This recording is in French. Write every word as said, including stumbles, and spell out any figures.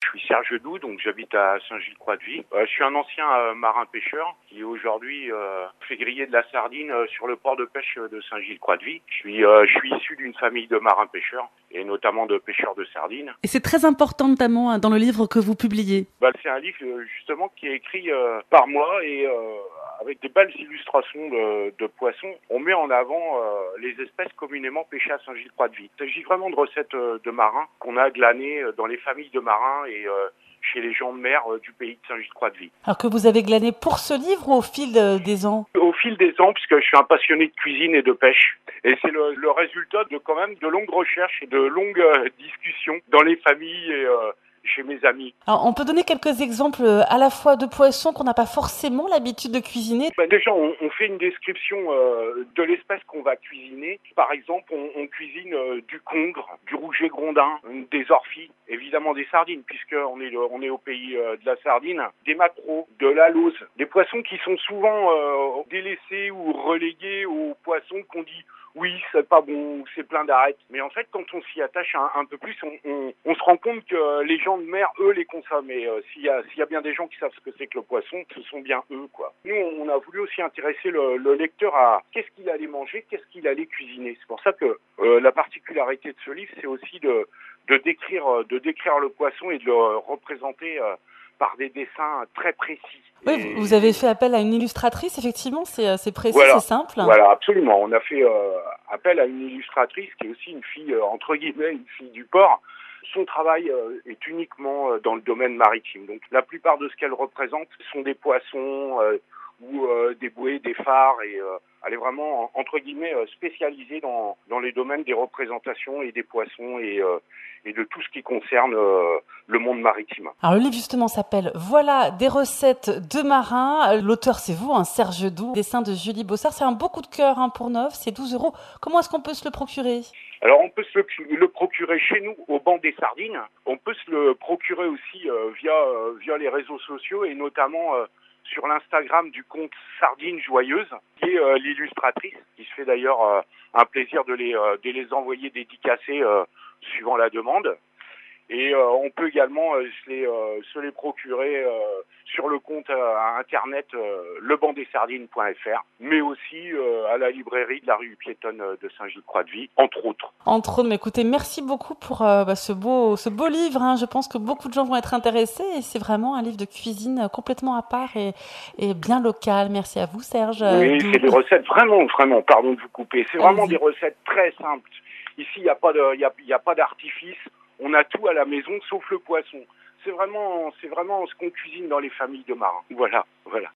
suis Serge Doux, donc j'habite à Saint-Gilles-Croix-de-Vie. Euh, je suis un ancien euh, marin-pêcheur qui aujourd'hui euh, fait griller de la sardine euh, sur le port de pêche de Saint-Gilles-Croix-de-Vie. Je suis, euh, je suis issu d'une famille de marins-pêcheurs et notamment de pêcheurs de sardines. Et c'est très important notamment dans le livre que vous publiez. Bah, c'est un livre euh, justement qui est écrit euh, par moi et euh, avec des belles illustrations de, de poissons. On met en avant euh, les espèces communément pêchées à Saint-Gilles-Croix-de-Vie. Il s'agit vraiment de recettes euh, de marins qu'on a glanées dans les familles de marins et euh, chez les gens de mer euh, du pays de Saint-Gilles-Croix-de-Vie. Alors que vous avez glané pour ce livre ou au fil de, des ans? Au fil des ans, puisque je suis un passionné de cuisine et de pêche. Et c'est le, le résultat de quand même de longues recherches et de longues euh, discussions dans les familles et euh, chez mes amis. Alors, on peut donner quelques exemples à la fois de poissons qu'on n'a pas forcément l'habitude de cuisiner. Ben déjà, on, on fait une description euh, de l'espèce qu'on va cuisiner. Par exemple, on, on cuisine euh, du congre, du rouget grondin, des orphies, évidemment des sardines, puisqu'on est, on est au pays euh, de la sardine, des maquereaux, de la lauze, des poissons qui sont souvent euh, délaissés ou relégués aux poissons qu'on dit oui, c'est pas bon, c'est plein d'arêtes. Mais en fait, quand on s'y attache un, un peu plus, on, on, on se rend compte que les gens de mer, eux, les consomment. Et euh, s'il y a, s'il y a bien des gens qui savent ce que c'est que le poisson, ce sont bien eux, quoi. Nous, on a voulu aussi intéresser le, le lecteur à qu'est-ce qu'il allait manger, qu'est-ce qu'il allait cuisiner. C'est pour ça que euh, la particularité de ce livre, c'est aussi de, de décrire, de décrire le poisson et de le représenter euh, par des dessins très précis. Oui, et... vous avez fait appel à une illustratrice, effectivement, c'est, c'est précis, voilà, c'est simple. Voilà, absolument. On a fait euh, appel à une illustratrice qui est aussi une fille, euh, entre guillemets, une fille du port. Son travail euh, est uniquement euh, dans le domaine maritime. Donc la plupart de ce qu'elle représente sont des poissons euh, ou euh, des bouées, des phares. Et euh, elle est vraiment, entre guillemets, euh, spécialisée dans, dans les domaines des représentations et des poissons et, euh, et de tout ce qui concerne euh, le monde maritime. Alors le livre justement s'appelle « Voilà des recettes de marins ». L'auteur c'est vous, hein, Serge Doux, dessin de Julie Bossard. C'est un beau coup de cœur hein, pour neuf, c'est douze euros. Comment est-ce qu'on peut se le procurer ? Alors on peut se le, le procurer chez nous au banc des sardines. On peut se le procurer aussi euh, via, euh, via les réseaux sociaux et notamment euh, sur l'Instagram du compte Sardine Joyeuse, qui est euh, l'illustratrice, qui se fait d'ailleurs euh, un plaisir de les, euh, de les envoyer dédicacés euh, suivant la demande. Et euh, on peut également euh, se, les, euh, se les procurer euh, sur le compte euh, internet euh, le banc des sardines point f r, mais aussi euh, à la librairie de la rue piétonne de Saint-Gilles-Croix-de-Vie, entre autres. Entre autres, mais écoutez, merci beaucoup pour euh, bah, ce, beau, ce beau livre. Hein. Je pense que beaucoup de gens vont être intéressés et c'est vraiment un livre de cuisine complètement à part et, et bien local. Merci à vous, Serge. Oui, D'où... c'est des recettes vraiment, vraiment, pardon de vous couper, c'est vraiment Allez-y. Des recettes très simples. Ici, il n'y a pas de, il y a, il y a pas d'artifice. On a tout à la maison, sauf le poisson. C'est vraiment, c'est vraiment ce qu'on cuisine dans les familles de marins. Voilà, voilà.